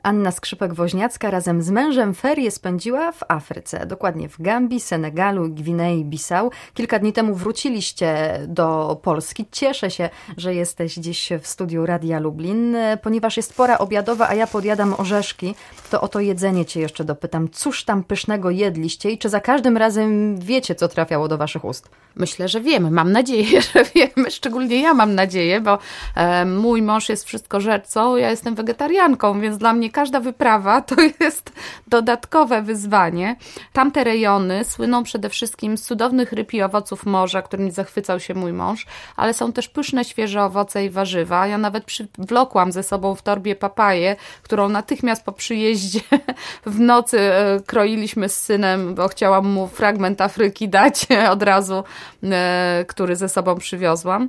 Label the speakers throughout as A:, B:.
A: Anna Skrzypek-Woźniacka razem z mężem ferie spędziła w Afryce, dokładnie w Gambii, Senegalu i Gwinei-Bissau. Kilka dni temu wróciliście do Polski. Cieszę się, że jesteś dziś w studiu Radia Lublin, ponieważ jest pora obiadowa, a ja podjadam orzeszki. To o to jedzenie cię jeszcze dopytam. Cóż tam pysznego jedliście i czy za każdym razem wiecie, co trafiało do waszych ust?
B: Myślę, że wiemy. Mam nadzieję, że wiemy. Szczególnie ja mam nadzieję, bo mój mąż jest wszystkożercą, ja jestem wegetarianką, więc dla mnie każda wyprawa to jest dodatkowe wyzwanie. Tamte rejony słyną przede wszystkim z cudownych ryb i owoców morza, którymi zachwycał się mój mąż, ale są też pyszne, świeże owoce i warzywa. Ja nawet przywlokłam ze sobą w torbie papaję, którą natychmiast po przyjeździe w nocy kroiliśmy z synem, bo chciałam mu fragment Afryki dać od razu, który ze sobą przywiozłam.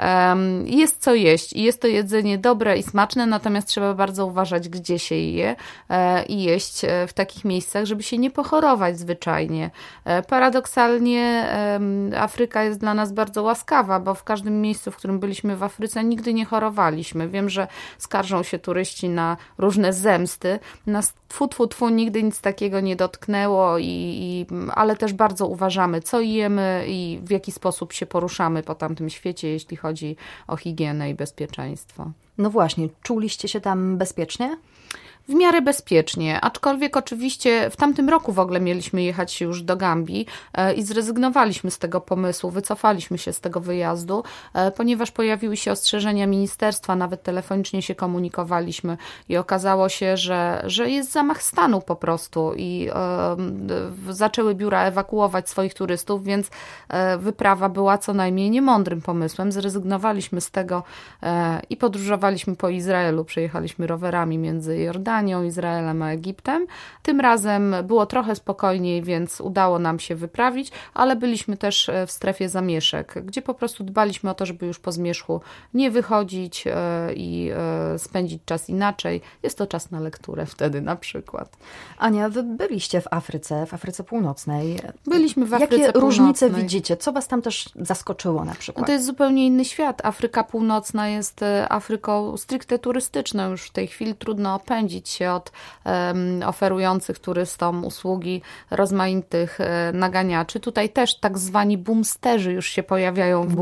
B: Jest co jeść i jest to jedzenie dobre i smaczne, natomiast trzeba bardzo uważać, gdzie się je i jeść w takich miejscach, żeby się nie pochorować zwyczajnie. Paradoksalnie Afryka jest dla nas bardzo łaskawa, bo w każdym miejscu, w którym byliśmy w Afryce, nigdy nie chorowaliśmy. Wiem, że skarżą się turyści na różne zemsty. Nas tfu, nigdy nic takiego nie dotknęło, ale też bardzo uważamy, co jemy i w jaki sposób się poruszamy po tamtym świecie, jeśli chodzi o higienę i bezpieczeństwo.
A: No właśnie, czuliście się tam bezpiecznie?
B: W miarę bezpiecznie, aczkolwiek oczywiście w tamtym roku w ogóle mieliśmy jechać już do Gambii i zrezygnowaliśmy z tego pomysłu, wycofaliśmy się z tego wyjazdu, ponieważ pojawiły się ostrzeżenia ministerstwa, nawet telefonicznie się komunikowaliśmy i okazało się, że jest zamach stanu po prostu i zaczęły biura ewakuować swoich turystów, więc wyprawa była co najmniej niemądrym pomysłem. Zrezygnowaliśmy z tego i podróżowaliśmy po Izraelu, przejechaliśmy rowerami między Jordanią, Izraelem a Egiptem. Tym razem było trochę spokojniej, więc udało nam się wyprawić, ale byliśmy też w strefie zamieszek, gdzie po prostu dbaliśmy o to, żeby już po zmierzchu nie wychodzić i spędzić czas inaczej. Jest to czas na lekturę wtedy na przykład.
A: Ania, wy byliście w Afryce Północnej.
B: Byliśmy w Afryce
A: Jakie
B: Północnej.
A: różnice widzicie? Co was tam też zaskoczyło na przykład?
B: No to jest zupełnie inny świat. Afryka Północna jest Afryką stricte turystyczną. Już w tej chwili trudno opędzić się od oferujących turystom usługi rozmaitych naganiaczy. Tutaj też tak zwani boomsterzy już się pojawiają w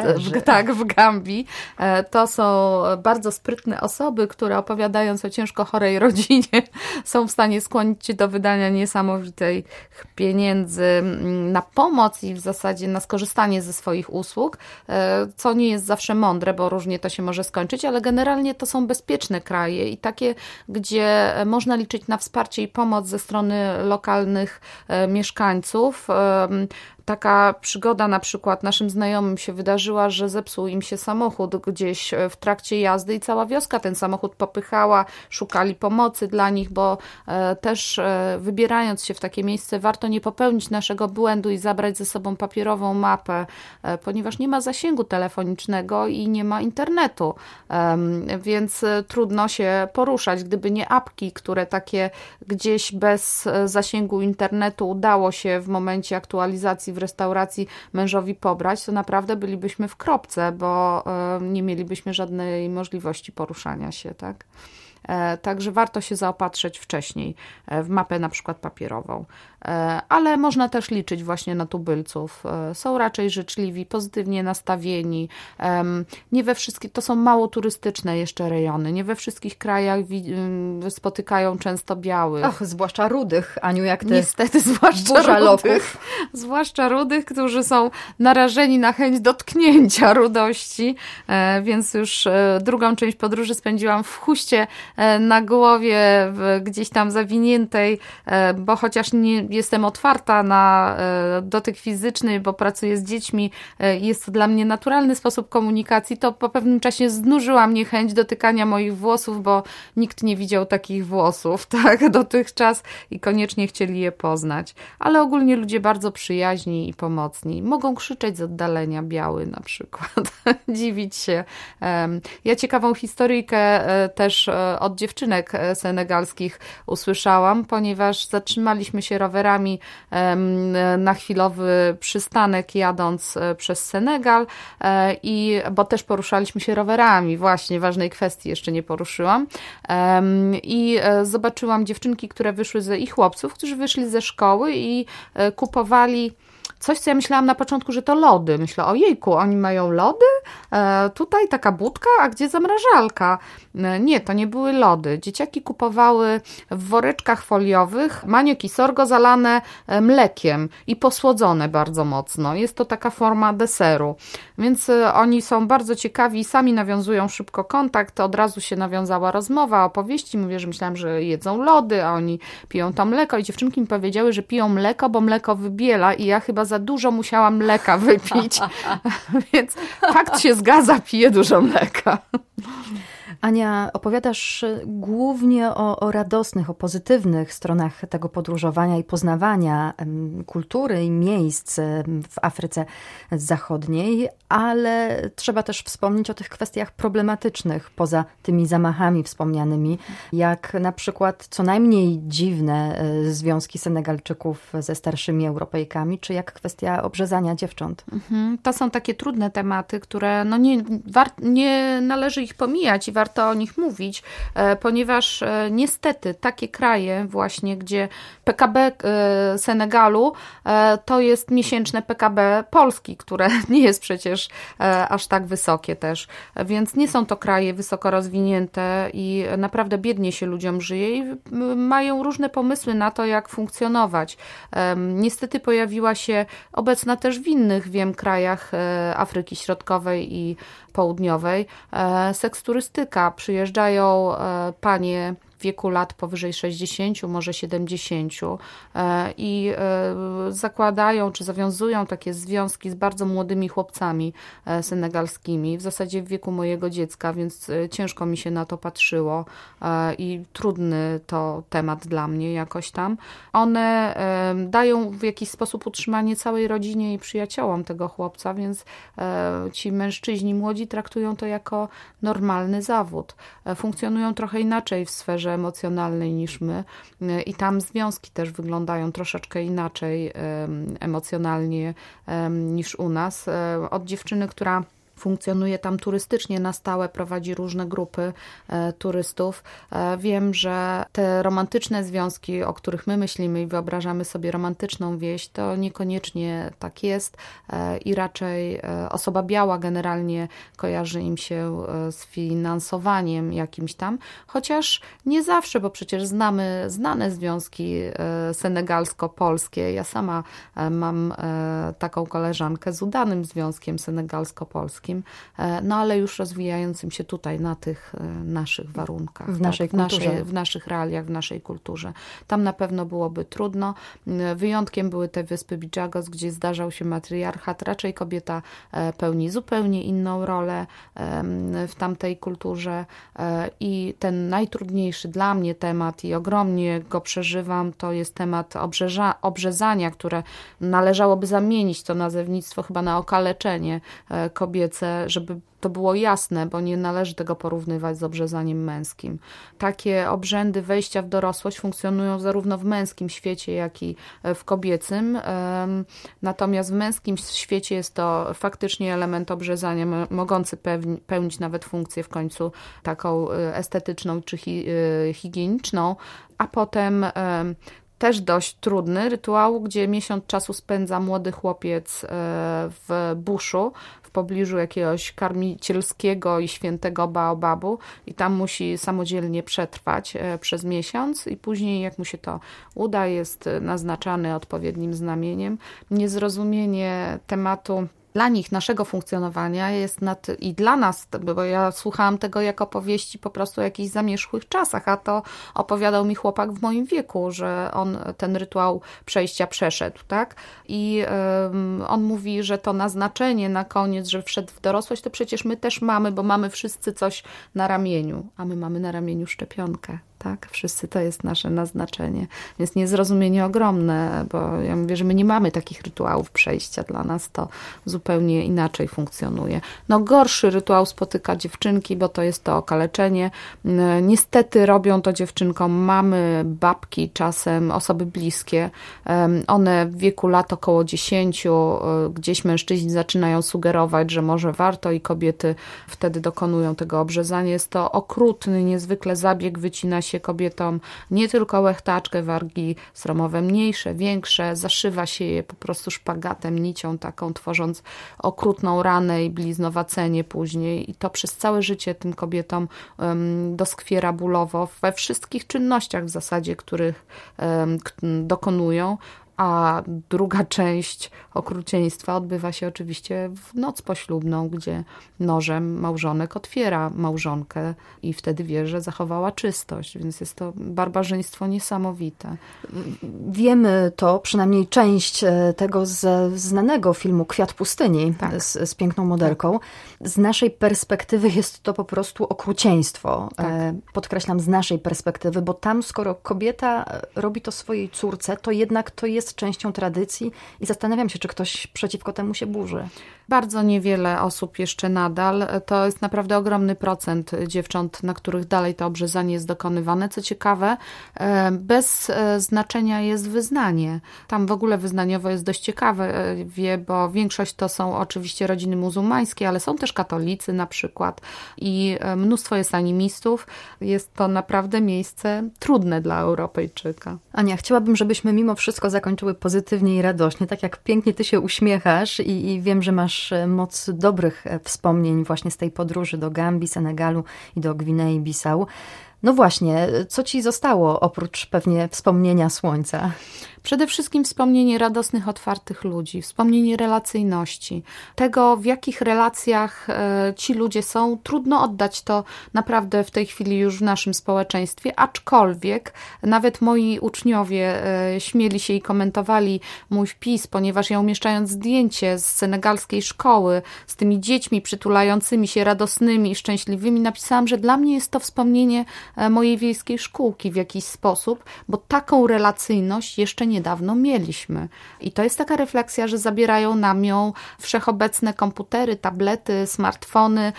B: Gambii. To są bardzo sprytne osoby, które opowiadając o ciężko chorej rodzinie są w stanie skłonić cię do wydania niesamowitych pieniędzy na pomoc i w zasadzie na skorzystanie ze swoich usług, co nie jest zawsze mądre, bo różnie to się może skończyć, ale generalnie to są bezpieczne kraje i takie, gdzie można liczyć na wsparcie i pomoc ze strony lokalnych mieszkańców. Taka przygoda na przykład naszym znajomym się wydarzyła, że zepsuł im się samochód gdzieś w trakcie jazdy i cała wioska ten samochód popychała, szukali pomocy dla nich, bo też wybierając się w takie miejsce warto nie popełnić naszego błędu i zabrać ze sobą papierową mapę, ponieważ nie ma zasięgu telefonicznego i nie ma internetu, więc trudno się poruszać. Gdyby nie apki, które takie gdzieś bez zasięgu internetu udało się w momencie aktualizacji w restauracji mężowi pobrać, to naprawdę bylibyśmy w kropce, bo nie mielibyśmy żadnej możliwości poruszania się, tak? Także warto się zaopatrzyć wcześniej w mapę na przykład papierową. Ale można też liczyć właśnie na tubylców. Są raczej życzliwi, pozytywnie nastawieni. Nie we wszystkich, to są mało turystyczne jeszcze rejony. Nie we wszystkich krajach spotykają często białych.
A: Och, zwłaszcza rudych, Aniu, jak ty.
B: Niestety, zwłaszcza rudych, którzy są narażeni na chęć dotknięcia rudości, więc już drugą część podróży spędziłam w chuście na głowie, gdzieś tam zawiniętej, bo chociaż nie jestem otwarta na dotyk fizyczny, bo pracuję z dziećmi, jest to dla mnie naturalny sposób komunikacji, to po pewnym czasie znużyła mnie chęć dotykania moich włosów, bo nikt nie widział takich włosów, tak, dotychczas i koniecznie chcieli je poznać. Ale ogólnie ludzie bardzo przyjaźni i pomocni. Mogą krzyczeć z oddalenia, biały na przykład, dziwić się. Ja ciekawą historyjkę też od dziewczynek senegalskich usłyszałam, ponieważ zatrzymaliśmy się rowerami na chwilowy przystanek jadąc przez Senegal bo też poruszaliśmy się rowerami, właśnie ważnej kwestii jeszcze nie poruszyłam i zobaczyłam dziewczynki, które wyszły i chłopców, którzy wyszli ze szkoły i kupowali coś, co ja myślałam na początku, że to lody. Myślę, ojejku, oni mają lody? Tutaj taka budka, a gdzie zamrażalka? Nie, to nie były lody. Dzieciaki kupowały w woreczkach foliowych maniok i sorgo zalane mlekiem i posłodzone bardzo mocno. Jest to taka forma deseru. Więc oni są bardzo ciekawi, sami nawiązują szybko kontakt. Od razu się nawiązała rozmowa, opowieści. Mówię, że myślałam, że jedzą lody, a oni piją to mleko. I dziewczynki mi powiedziały, że piją mleko, bo mleko wybiela i ja chyba za dużo musiałam mleka wypić. Więc fakt się zgadza, piję dużo mleka.
A: Ania, opowiadasz głównie o radosnych, o pozytywnych stronach tego podróżowania i poznawania kultury i miejsc w Afryce Zachodniej, ale trzeba też wspomnieć o tych kwestiach problematycznych, poza tymi zamachami wspomnianymi, jak na przykład co najmniej dziwne związki Senegalczyków ze starszymi Europejkami, czy jak kwestia obrzezania dziewcząt.
B: To są takie trudne tematy, które nie należy ich pomijać i warto o nich mówić, ponieważ niestety takie kraje właśnie, gdzie PKB Senegalu to jest miesięczne PKB Polski, które nie jest przecież aż tak wysokie też, więc nie są to kraje wysoko rozwinięte i naprawdę biednie się ludziom żyje i mają różne pomysły na to, jak funkcjonować. Niestety pojawiła się obecna też w innych, wiem, krajach Afryki Środkowej i Południowej seksturystyka. Przyjeżdżają panie w wieku lat powyżej 60, może 70 i zakładają czy zawiązują takie związki z bardzo młodymi chłopcami senegalskimi, w zasadzie w wieku mojego dziecka, więc ciężko mi się na to patrzyło i trudny to temat dla mnie jakoś tam. One dają w jakiś sposób utrzymanie całej rodzinie i przyjaciołom tego chłopca, więc ci mężczyźni młodzi traktują to jako normalny zawód. Funkcjonują trochę inaczej w sferze emocjonalnej niż my i tam związki też wyglądają troszeczkę inaczej emocjonalnie niż u nas. Od dziewczyny, która funkcjonuje tam turystycznie na stałe, prowadzi różne grupy turystów. Wiem, że te romantyczne związki, o których my myślimy i wyobrażamy sobie romantyczną wieś, to niekoniecznie tak jest i raczej osoba biała generalnie kojarzy im się z finansowaniem jakimś tam, chociaż nie zawsze, bo przecież znamy znane związki senegalsko-polskie. Ja sama mam taką koleżankę z udanym związkiem senegalsko-polskim, no ale już rozwijającym się tutaj na tych naszych warunkach.
A: W naszej kulturze.
B: W naszych realiach, w naszej kulturze. Tam na pewno byłoby trudno. Wyjątkiem były te wyspy Bijagos, gdzie zdarzał się matriarchat. Raczej kobieta pełni zupełnie inną rolę w tamtej kulturze i ten najtrudniejszy dla mnie temat i ogromnie go przeżywam, to jest temat obrzezania, które należałoby zamienić to nazewnictwo chyba na okaleczenie kobiece, żeby to było jasne, bo nie należy tego porównywać z obrzezaniem męskim. Takie obrzędy wejścia w dorosłość funkcjonują zarówno w męskim świecie, jak i w kobiecym. Natomiast w męskim świecie jest to faktycznie element obrzezania, mogący pełnić nawet funkcję w końcu taką estetyczną czy higieniczną, a potem też dość trudny rytuał, gdzie miesiąc czasu spędza młody chłopiec w buszu, w pobliżu jakiegoś karmicielskiego i świętego baobabu i tam musi samodzielnie przetrwać przez miesiąc i później, jak mu się to uda, jest naznaczany odpowiednim znamieniem. Niezrozumienie tematu dla nich, naszego funkcjonowania jest i dla nas, bo ja słuchałam tego jak opowieści po prostu o jakichś zamierzchłych czasach, a to opowiadał mi chłopak w moim wieku, że on ten rytuał przejścia przeszedł, tak? I on mówi, że to naznaczenie na koniec, że wszedł w dorosłość, to przecież my też mamy, bo mamy wszyscy coś na ramieniu, a my mamy na ramieniu szczepionkę. Tak, wszyscy to jest nasze naznaczenie. Jest niezrozumienie ogromne, bo ja mówię, że my nie mamy takich rytuałów przejścia. Dla nas to zupełnie inaczej funkcjonuje. No gorszy rytuał spotyka dziewczynki, bo to jest to okaleczenie. Niestety robią to dziewczynkom mamy, babki, czasem osoby bliskie. One w wieku lat około 10 gdzieś mężczyźni zaczynają sugerować, że może warto i kobiety wtedy dokonują tego obrzezania. Jest to okrutny, niezwykle zabieg, wycina się kobietom nie tylko łechtaczkę, wargi sromowe mniejsze, większe, zaszywa się je po prostu szpagatem, nicią taką, tworząc okrutną ranę i bliznowacenie później i to przez całe życie tym kobietom doskwiera bólowo we wszystkich czynnościach w zasadzie, których dokonują. A druga część okrucieństwa odbywa się oczywiście w noc poślubną, gdzie nożem małżonek otwiera małżonkę i wtedy wie, że zachowała czystość, więc jest to barbarzyństwo niesamowite.
A: Wiemy to, przynajmniej część tego ze znanego filmu Kwiat pustyni, tak, z piękną modelką. Tak. Z naszej perspektywy jest to po prostu okrucieństwo. Tak. Podkreślam, z naszej perspektywy, bo tam skoro kobieta robi to swojej córce, to jednak to jest częścią tradycji i zastanawiam się, czy ktoś przeciwko temu się burzy.
B: Bardzo niewiele osób jeszcze nadal. To jest naprawdę ogromny procent dziewcząt, na których dalej to obrzezanie jest dokonywane. Co ciekawe, bez znaczenia jest wyznanie. Tam w ogóle wyznaniowo jest dość ciekawe, bo większość to są oczywiście rodziny muzułmańskie, ale są też katolicy na przykład i mnóstwo jest animistów. Jest to naprawdę miejsce trudne dla Europejczyka.
A: Ania, chciałabym, żebyśmy mimo wszystko zakończyły pozytywnie i radośnie. Tak jak pięknie ty się uśmiechasz i wiem, że masz moc dobrych wspomnień właśnie z tej podróży do Gambii, Senegalu i do Gwinei-Bissau. No właśnie, co ci zostało oprócz pewnie wspomnienia słońca?
B: Przede wszystkim wspomnienie radosnych, otwartych ludzi, wspomnienie relacyjności. Tego, w jakich relacjach ci ludzie są, trudno oddać to naprawdę w tej chwili już w naszym społeczeństwie, aczkolwiek nawet moi uczniowie śmieli się i komentowali mój wpis, ponieważ ja umieszczając zdjęcie z senegalskiej szkoły, z tymi dziećmi przytulającymi się, radosnymi i szczęśliwymi, napisałam, że dla mnie jest to wspomnienie mojej wiejskiej szkółki w jakiś sposób, bo taką relacyjność jeszcze niedawno mieliśmy. I to jest taka refleksja, że zabierają nam ją wszechobecne komputery, tablety, smartfony,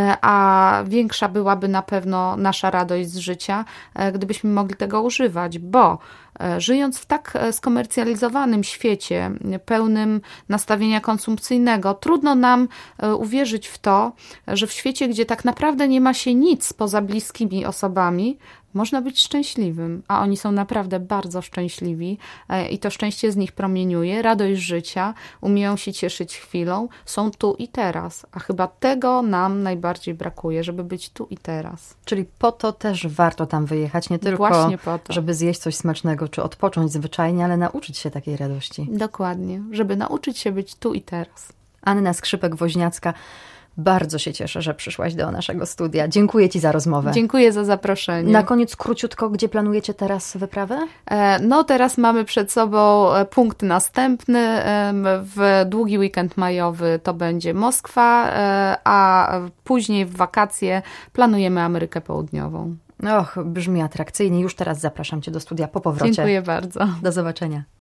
B: a większa byłaby na pewno nasza radość z życia, gdybyśmy mogli tego używać, bo żyjąc w tak skomercjalizowanym świecie, pełnym nastawienia konsumpcyjnego, trudno nam uwierzyć w to, że w świecie, gdzie tak naprawdę nie ma się nic poza bliskimi osobami, można być szczęśliwym, a oni są naprawdę bardzo szczęśliwi i to szczęście z nich promieniuje, radość życia, umieją się cieszyć chwilą, są tu i teraz, a chyba tego nam najbardziej brakuje, żeby być tu i teraz.
A: Czyli po to też warto tam wyjechać, nie tylko
B: właśnie po to,
A: żeby zjeść coś smacznego czy odpocząć zwyczajnie, ale nauczyć się takiej radości.
B: Dokładnie, żeby nauczyć się być tu i teraz.
A: Anna Skrzypek-Woźniacka, bardzo się cieszę, że przyszłaś do naszego studia. Dziękuję ci za rozmowę.
B: Dziękuję za zaproszenie.
A: Na koniec króciutko, gdzie planujecie teraz wyprawę?
B: No teraz mamy przed sobą punkt następny. W długi weekend majowy to będzie Moskwa, a później w wakacje planujemy Amerykę Południową.
A: Och, brzmi atrakcyjnie. Już teraz zapraszam cię do studia po powrocie.
B: Dziękuję bardzo.
A: Do zobaczenia.